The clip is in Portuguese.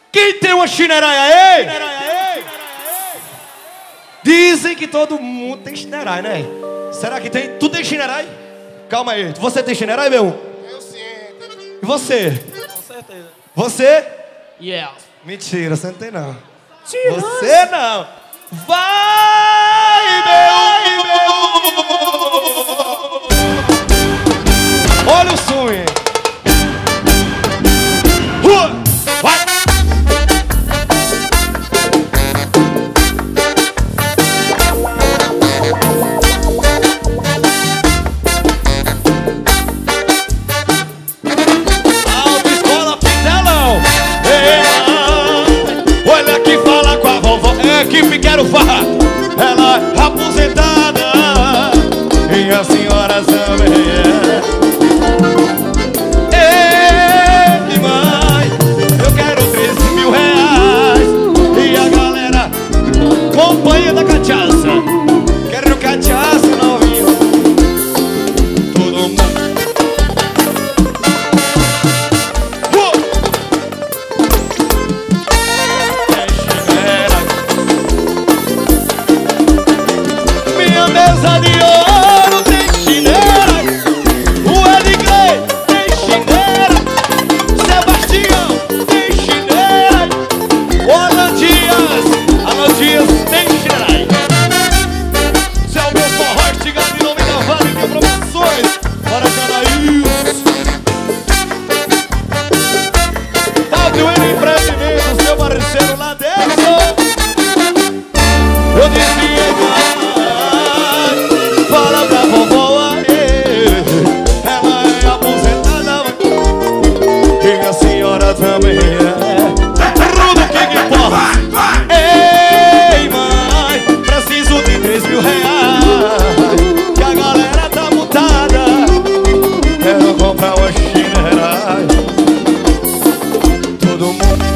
Quem tem uma chinerai aí? Dizem que todo mundo tem chinerai, né? Será que tem? Tu tem chinerai? Calma aí. Você tem chinerai, meu? Eu sim. E você? Com certeza. Você? Yes. Mentira, você não tem não. Tira. Você não. Vai, meu. Olha o swing. Vai. Autoescola Pintelão. Olha que fala com a vovó. É equipe Quero Farra. Ela é aposentada e a senhora também é. Ei, mãe, eu quero 13.000 reais. E a galera, companhia da cachaça. Quero cachaça, novinho. Todo mundo. Minha mesa de ouro tem chinela. O Edgley tem chinela. Sebastião tem chinela. O Alan Dias tem chinela. Seu meu forró estigado em nome da Vale de Promoções para Canaíus. Tatuíno Empreendimentos, meu parceiro lá dentro. Eu dizia, fala pra vovó aí, ela é aposentada e a senhora também é. Rudo King Pop. Ei, mãe, preciso de 3.000 reais, que a galera tá mutada. Quero comprar uma chinela. Todo mundo.